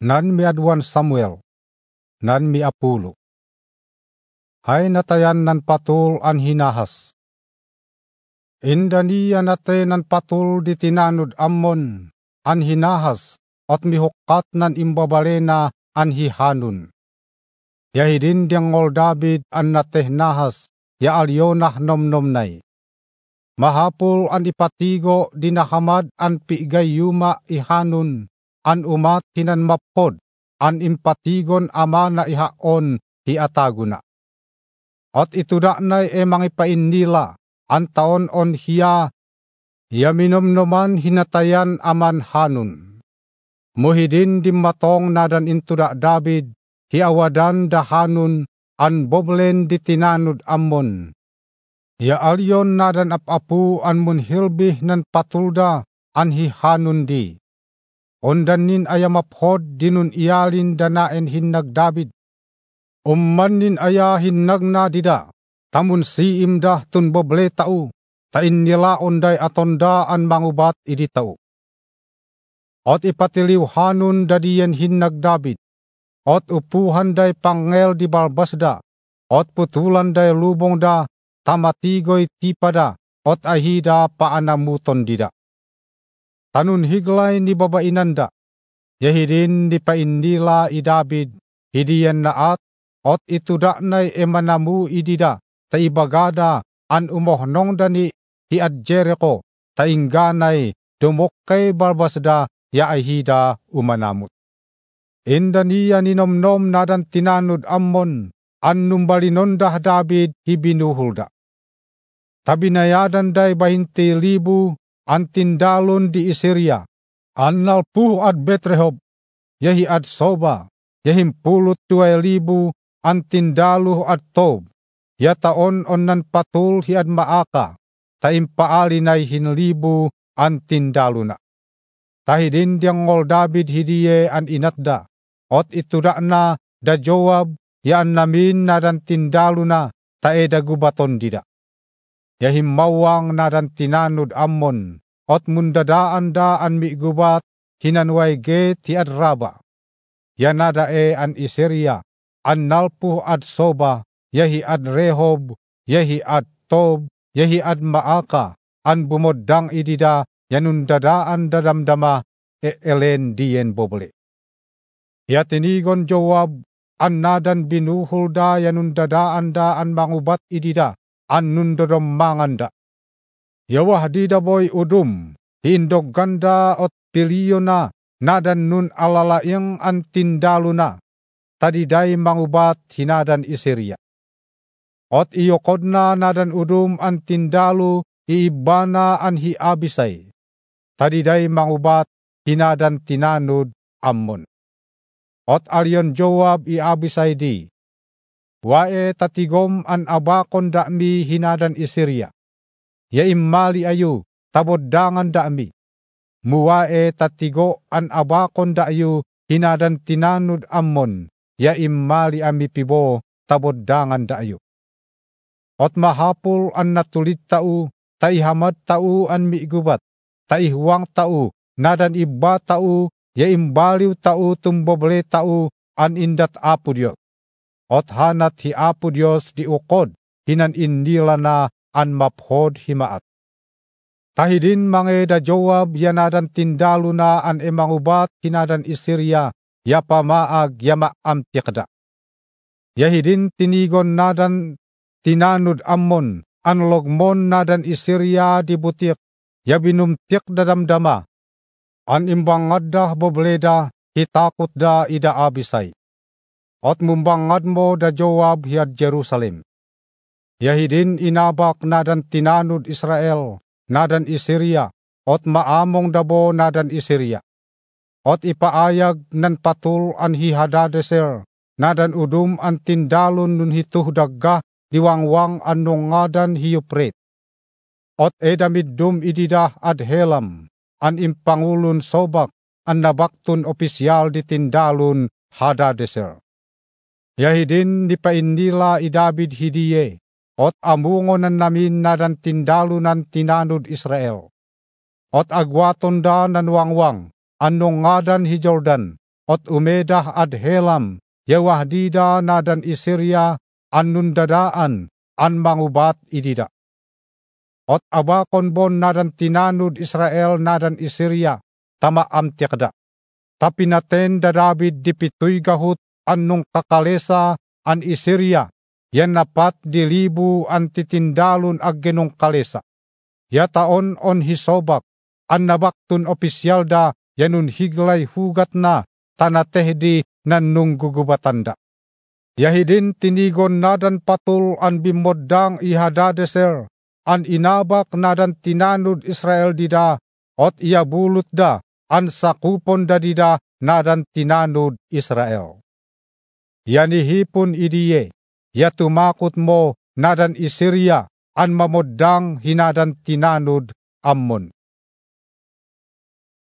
Nan mi adwan Samuel, nan mi apulo. Hay natayan nan patul an hinahas. Indaniya nate nan patul di tinanud Ammon an hinahas at mihukat nan imbabalena an hihanun. Yahidin diangol David an nateh nahas ya alyonah nomnomnay. Mahapul an ipatigo dinahamad an pigayuma ihanun an umat hinan mapod an impatigon ama na ihaon hiataguna. At ituda na mangipainila an taon on hiya minomnoman hinatayan aman hanun. Muhidin dimmatong nadan intuda David hiawadan dahanun an boblen di tinanud Ammon. Ya alyon nadan apapu an munhilbih nan patulda an hihanun di. Ondanin ayamaphod dinun iyalin danaen hinnag David. Ummanin aya hinnagna dida, tamun siim dah tun boble tau, tain nila onday atonda an mangubat idi tau. Ot ipatiliw hanun dadiyen hinnag David, ot upuhan day pangel di balbasda, ot putulan day lubong da, tamatigoy tipada, ot ahida paanamuton dida. Tanun higlay ni babainanda, yahidin di paindila i David, hidiyan naat, ot ituda nay emanamu idida, taibagada an umohnong dani hiad Jericho, taingganay dumokkay balbasda ya ahida umanamut. Indaniya ninomnom nadan tinanud Ammon, an numbalinondah David hibinuhulda. Tabinayadan day 20,000 an tindalon di Isiria, an nalpuh ad Betrehob, yahi ad Soba, yahim 12,000 an tindaluh ad Tob, yataon onan patul hi ad Maaka, taimpaalinay hinlibu an tindaluna. Tahidin diangol David hidiye an inatda, ot ituda na da Joab, yaan namin nadan tindaluna, taeda gubaton dida. Yahim mawang nadan tinanud Ammon, ot mundadaan da an migubat hinanway ge ti ad Raba. Yanada an Isiria, an nalpuh ad Soba, yahi ad Rehob, yahi ad Tob, yahi ad Maaka, an bumodang idida yanundadaan dadamdama elen diyen boble. Yatinigon Joab, an nadan binuhul da yanundadaan da an mangubat idida, an nundodom manganda. Yawah dida boy udum, hindog ganda ot piliyona, nadan nun alalayang an tindaluna, tadiday mangubat hinadan Isiria. Ot iyokodna nadan udum an tindalu, iibana an hiabisay, tadiday mangubat hinadan tinanud Ammon. Ot alyon Joab iabisay di, wae tatigom an abakon dami hinadan Isiria, ya immali ayu tabodangan dami, muwae tatigo an abakon dayu hinadan tinanud Ammon, ya immali ami pibo tabodangan dayu. Ot mahapul an natulit tau, taihamad tau an migubat, taihuang tau, nadan iba tau, ya imbaliw tau tumboble tau an indat Apo Diyos. Ot hanat hi Apo Diyos di ukod, hinan indila na an maphod himaat. Tahidin mangeda Joab yanadan tindalu na an emangubat hinadan Isiria, ya pamaag yama amtikda. Yahidin tinigon nadan tinanud Ammon, an logmon nadan Isiria di butik, ya binumtik dadamdama, an imbangadda bobleda hitakot da ida abisay. At mumbangad mo da Joab hiad Jerusalem. Yahidin inabak nadan tinanud Israel, nadan Isiria, ot maamong dabo nadan Isiria. Ot ipaayag nan patul an hihadadeser, nadan udum an tindalon nun hituh dagga diwangwang an nungadan hiyupret. Ot edamiddum ididah ad Helam, an impangulun Sobak, an nabaktun opisyal di tindalun Hadadeser. Yahidin di paindila i David hidiye, ot amungonan namin nadan tindalunan tinanud Israel. Ot agwaton da nanwangwang, anong ngadan hi Jordan, ot umedah ad helam, yawahdida nadan Isiria, annun dadaan, an mangubat idida. Ot abakon bon nadan tinanud Israel nadan Isiria, tama amtiakda. Tapi naten da David dipitoy gahut annung kakalesa an Isiria, yan napat di libu an titindalon aggenong kalesa. Ya taon on hisobak, an nabaktun opisyal da yanun higlay hugat na tanatehdi nannung gugubatanda. Yahidin tinigon nadan patul an bimodang ihadadeser, an inabak nadan tinanud Israel dida, ot iya bulut da, an sakupon da dida nadan tinanud Israel. Yanihipon idiye, ya tumakot mo nadan Isiria, an mamodang hinadan tinanud Ammon.